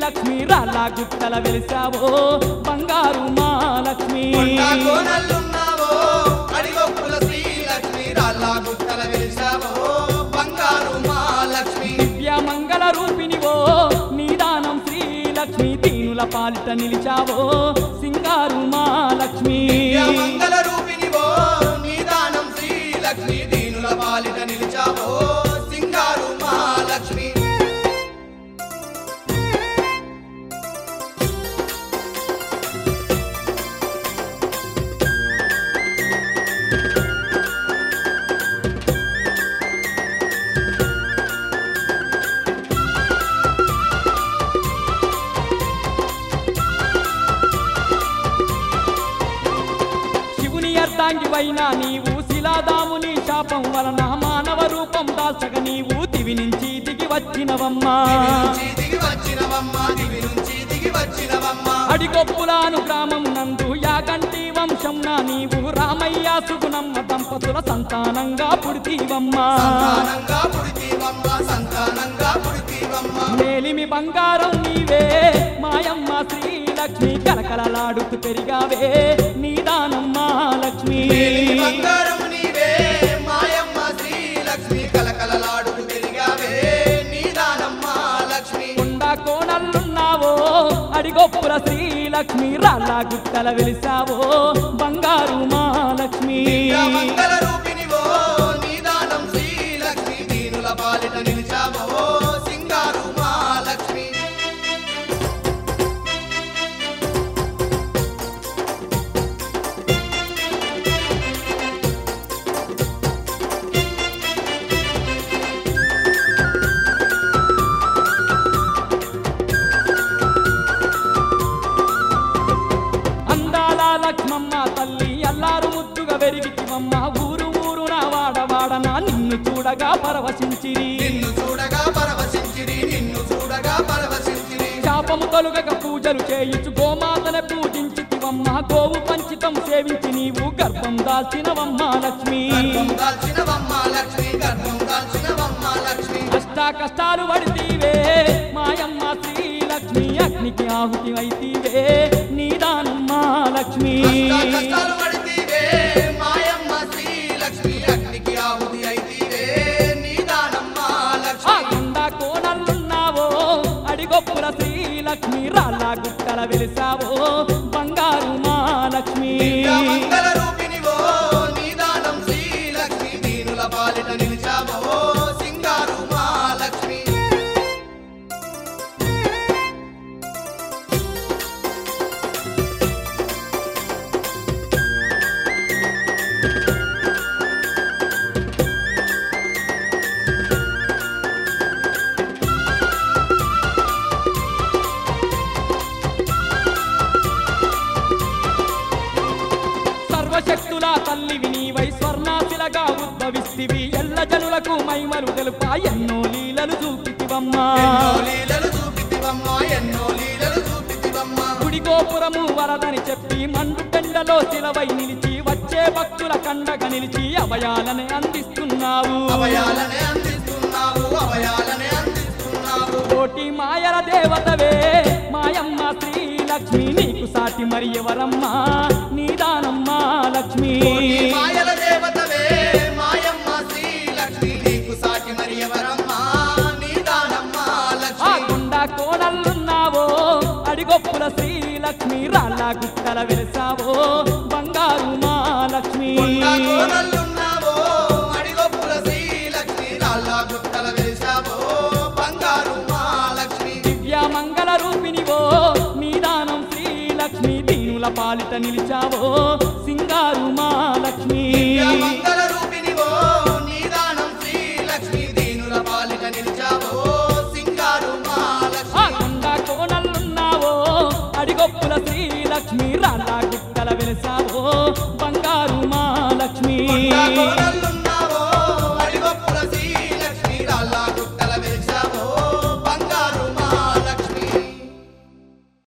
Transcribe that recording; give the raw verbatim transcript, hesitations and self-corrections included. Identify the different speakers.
Speaker 1: శ్రీలక్ష్మి రాళ్ళ గుట్టల వెలిసావో బంగారు మా లక్ష్మి
Speaker 2: కోనల్లున్నావో అడిగొప్పుల శ్రీలక్ష్మి రాళ్ళ గుట్టల వెలిసావో బంగారు మా లక్ష్మి
Speaker 1: దివ్య మంగళ రూపినివో నీదానం శ్రీలక్ష్మి దీనుల పాలిట నిలిచావో సింగారు మా లక్ష్మి
Speaker 2: మంగళ రూపినివో నీదానం శ్రీలక్ష్మి దీనుల పాలిట నిలిచావో సింగారు మా లక్ష్మి
Speaker 1: అర్ధాంగివైనా నీవు శిలాదాముని శాపం వలన మానవ రూపం దాల్చక నీవు దివి నుంచి దిగి వచ్చినవమ్మా అడిగొప్పులాను గ్రామం నందు యాగంటి వంశం నా నీవు రామయ్య సుగుణమ్మ దంపతుల సంతానంగా పుడితీవమ్మా మేలిమి బంగారం నీవే మాయమ్మ శ్రీలక్ష్మి కలకలలాడుతూ పెరిగావే నీదానమ్మా లక్ష్మి
Speaker 2: బంగారం నీవే మాయమ్మ శ్రీలక్ష్మి కలకలలాడుతూ పెరిగావే నీదానమ్మా లక్ష్మి
Speaker 1: కొండ కోణల్లున్నావో అడిగొప్పుల శ్రీలక్ష్మి రాళ్ళ గుట్టల వెలిసావో బంగారు మా లక్ష్మి
Speaker 2: మంగళ రూపినివో నీదానం శ్రీలక్ష్మి దీనుల పాలిట నిలిచావో సింగారు మా లక్ష్మి
Speaker 1: లక్ష్మమ్మ తల్లి అల్లారు ముద్దుగా వెరిగితివమ్మ ఊరు ఊరు నా వాడవాడనా నిన్ను చూడగా పరవశించిరి
Speaker 2: నిన్ను చూడగా పరవశించిరి నిన్ను చూడగా పరవశించిరి
Speaker 1: శాపము తొలుగక పూజలు చేయించు గోమాతనే పూజించితివమ్మ గోవు పంచితం సేవించి నీవు గర్భం దాల్చినవమ్మ లక్ష్మి
Speaker 2: గర్భం దాల్చినవమ్మ లక్ష్మి గర్భం దాల్చినవమ్మ లక్ష్మి
Speaker 1: కష్ట కష్టాలు పడితీవే మాయమ్మ శ్రీలక్ష్మి అగ్నికి ఆహుతి అయితీవే నీదానమ్మ లక్ష్మి
Speaker 2: కష్టాలు పడితీవే మాయమ్మ శ్రీలక్ష్మి అగ్నికి ఆహుతి అయితీవే నీదానమ్మ లక్ష్మి
Speaker 1: కొండ కోణల్లున్నావో అడిగొప్పుల శ్రీలక్ష్మి రాళ్ళ గుట్టల వెలిసావో బంగారు మా లక్ష్మి
Speaker 2: మంగళ రూపినివో నీదానం శ్రీలక్ష్మి దీనుల పాలిట నిలిచావో సింగారు మా లక్ష్మి
Speaker 1: సర్వశక్తుల తల్లివి నీవై స్వర్ణాశిలగా ఉద్భవిస్తివి ఎల్ల జనులకు మైమలు తెలుపా ఎన్నో లీలలు చూపితివమ్మా
Speaker 2: లీలలు చూపితివమ్మా ఎన్నో లీలలు చూపితివమ్మా
Speaker 1: గుడి గోపురము వరదని చెప్పి మండు టెండలో శిలవై నిలిచి వచ్చే భక్తుల కండగా నిలిచి అభయాలనే అందిస్తున్నావు
Speaker 2: అభయాలనే అందిస్తున్నావు అభయాలనే అందిస్తున్నావు
Speaker 1: కోటి మాయల దేవతవే మాయమ్మ శ్రీలక్ష్మి నీకు సాటి మరి ఎవరమ్మా నీదానమ్మా లక్ష్మి
Speaker 2: మాయల దేవతవే మాయమ్మ శ్రీలక్ష్మి నీకు సాటి మరి ఎవరమ్మా నీదానమ్మా లక్ష్మి
Speaker 1: కొండ కోణల్లున్నావో అడిగొప్పుల శ్రీలక్ష్మి రాళ్ళ గుట్టల వెలిసావో బంగారు మా లక్ష్మి
Speaker 2: కోనల్లున్నావో అడిగొప్పుల శ్రీలక్ష్మి రాళ్ళ గుట్టల వెలిసావో బంగారు మా లక్ష్మి
Speaker 1: దివ్య మంగళ రూపినివో నీదానం శ్రీలక్ష్మి దీనుల పాలిట నిలిచావో